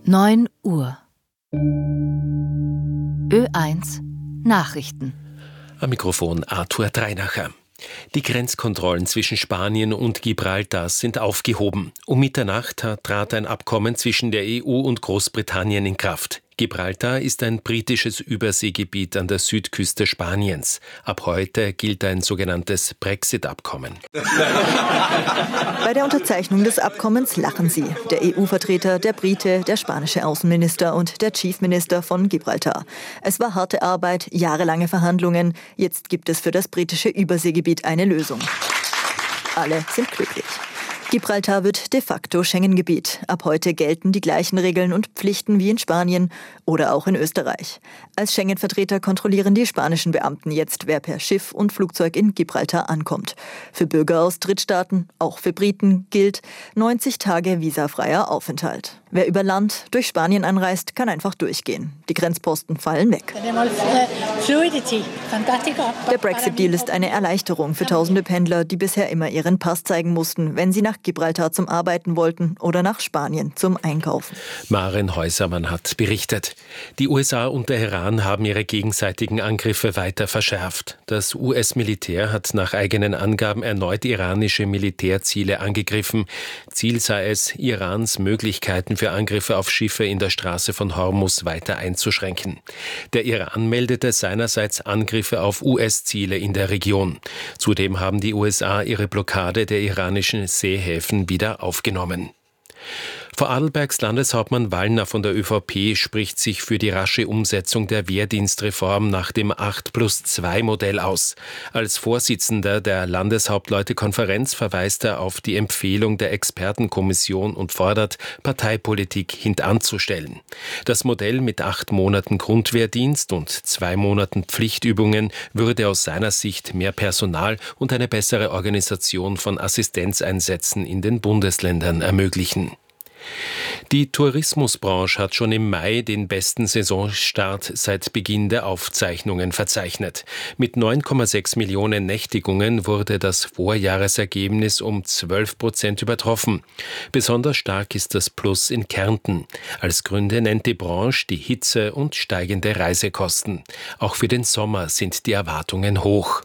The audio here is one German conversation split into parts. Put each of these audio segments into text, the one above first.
9 Uhr. Ö1 Nachrichten. Am Mikrofon Arthur Dreinacher. Die Grenzkontrollen zwischen Spanien und Gibraltar sind aufgehoben. Um Mitternacht trat ein Abkommen zwischen der EU und Großbritannien in Kraft. Gibraltar ist ein britisches Überseegebiet an der Südküste Spaniens. Ab heute gilt ein sogenanntes Brexit-Abkommen. Bei der Unterzeichnung des Abkommens lachen sie. Der EU-Vertreter, der Brite, der spanische Außenminister und der Chief Minister von Gibraltar. Es war harte Arbeit, jahrelange Verhandlungen. Jetzt gibt es für das britische Überseegebiet eine Lösung. Alle sind glücklich. Gibraltar wird de facto Schengen-Gebiet. Ab heute gelten die gleichen Regeln und Pflichten wie in Spanien oder auch in Österreich. Als Schengen-Vertreter kontrollieren die spanischen Beamten jetzt, wer per Schiff und Flugzeug in Gibraltar ankommt. Für Bürger aus Drittstaaten, auch für Briten, gilt 90 Tage visafreier Aufenthalt. Wer über Land durch Spanien anreist, kann einfach durchgehen. Die Grenzposten fallen weg. Der Brexit-Deal ist eine Erleichterung für tausende Pendler, die bisher immer ihren Pass zeigen mussten, wenn sie nach Gibraltar zum Arbeiten wollten oder nach Spanien zum Einkaufen. Maren Häusermann hat berichtet. Die USA und der Iran haben ihre gegenseitigen Angriffe weiter verschärft. Das US-Militär hat nach eigenen Angaben erneut iranische Militärziele angegriffen. Ziel sei es, Irans Möglichkeiten für Angriffe auf Schiffe in der Straße von Hormuz weiter einzuschränken. Der Iran meldete seinerseits Angriffe auf US-Ziele in der Region. Zudem haben die USA ihre Blockade der iranischen Seehäfen wieder aufgenommen. Vorarlbergs Landeshauptmann Wallner von der ÖVP spricht sich für die rasche Umsetzung der Wehrdienstreform nach dem 8+2-Modell aus. Als Vorsitzender der Landeshauptleutekonferenz verweist er auf die Empfehlung der Expertenkommission und fordert, Parteipolitik hintanzustellen. Das Modell mit 8 Monaten Grundwehrdienst und 2 Monaten Pflichtübungen würde aus seiner Sicht mehr Personal und eine bessere Organisation von Assistenzeinsätzen in den Bundesländern ermöglichen. Die Tourismusbranche hat schon im Mai den besten Saisonstart seit Beginn der Aufzeichnungen verzeichnet. Mit 9,6 Millionen Nächtigungen wurde das Vorjahresergebnis um 12% übertroffen. Besonders stark ist das Plus in Kärnten. Als Gründe nennt die Branche die Hitze und steigende Reisekosten. Auch für den Sommer sind die Erwartungen hoch.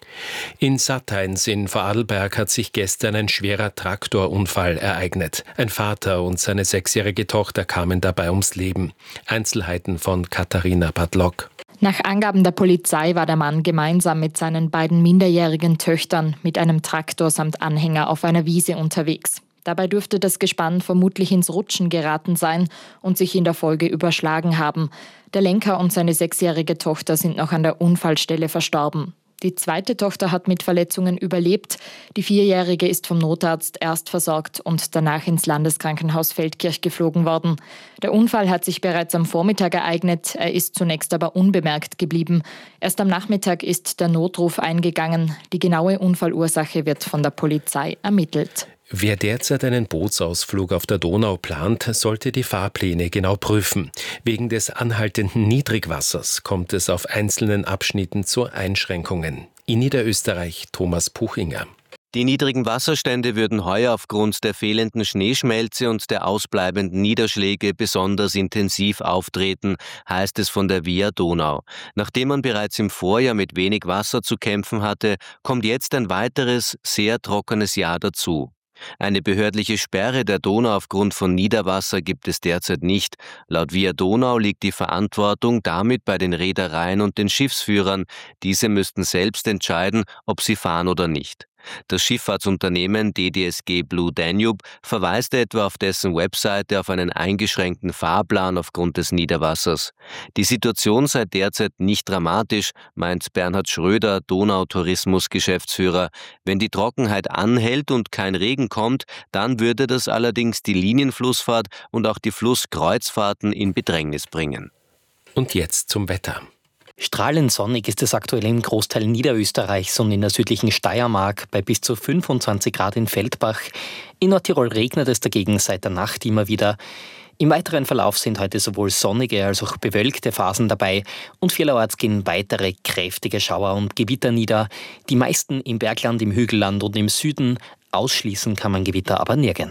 In Satteins in Vorarlberg hat sich gestern ein schwerer Traktorunfall ereignet. Ein Vater und seine 6-jährige Tochter kamen dabei ums Leben. Einzelheiten von Katharina Padlock. Nach Angaben der Polizei war der Mann gemeinsam mit seinen beiden minderjährigen Töchtern mit einem Traktor samt Anhänger auf einer Wiese unterwegs. Dabei dürfte das Gespann vermutlich ins Rutschen geraten sein und sich in der Folge überschlagen haben. Der Lenker und seine 6-jährige Tochter sind noch an der Unfallstelle verstorben. Die zweite Tochter hat mit Verletzungen überlebt. Die 4-jährige ist vom Notarzt erst versorgt und danach ins Landeskrankenhaus Feldkirch geflogen worden. Der Unfall hat sich bereits am Vormittag ereignet. Er ist zunächst aber unbemerkt geblieben. Erst am Nachmittag ist der Notruf eingegangen. Die genaue Unfallursache wird von der Polizei ermittelt. Wer derzeit einen Bootsausflug auf der Donau plant, sollte die Fahrpläne genau prüfen. Wegen des anhaltenden Niedrigwassers kommt es auf einzelnen Abschnitten zu Einschränkungen. In Niederösterreich Thomas Puchinger. Die niedrigen Wasserstände würden heuer aufgrund der fehlenden Schneeschmelze und der ausbleibenden Niederschläge besonders intensiv auftreten, heißt es von der Via Donau. Nachdem man bereits im Vorjahr mit wenig Wasser zu kämpfen hatte, kommt jetzt ein weiteres, sehr trockenes Jahr dazu. Eine behördliche Sperre der Donau aufgrund von Niederwasser gibt es derzeit nicht. Laut Via Donau liegt die Verantwortung damit bei den Reedereien und den Schiffsführern. Diese müssten selbst entscheiden, ob sie fahren oder nicht. Das Schifffahrtsunternehmen DDSG Blue Danube verweist etwa auf dessen Webseite auf einen eingeschränkten Fahrplan aufgrund des Niederwassers. Die Situation sei derzeit nicht dramatisch, meint Bernhard Schröder, Donautourismus-Geschäftsführer. Wenn die Trockenheit anhält und kein Regen kommt, dann würde das allerdings die Linienflussfahrt und auch die Flusskreuzfahrten in Bedrängnis bringen. Und jetzt zum Wetter. Strahlend sonnig ist es aktuell im Großteil Niederösterreichs und in der südlichen Steiermark bei bis zu 25 Grad in Feldbach. In Nordtirol regnet es dagegen seit der Nacht immer wieder. Im weiteren Verlauf sind heute sowohl sonnige als auch bewölkte Phasen dabei und vielerorts gehen weitere kräftige Schauer und Gewitter nieder. Die meisten im Bergland, im Hügelland und im Süden. Ausschließen kann man Gewitter aber nirgends.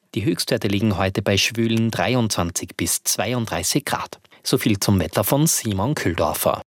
Die Höchstwerte liegen heute bei schwülen 23 bis 32 Grad. So viel zum Wetter von Simon Kühldorfer.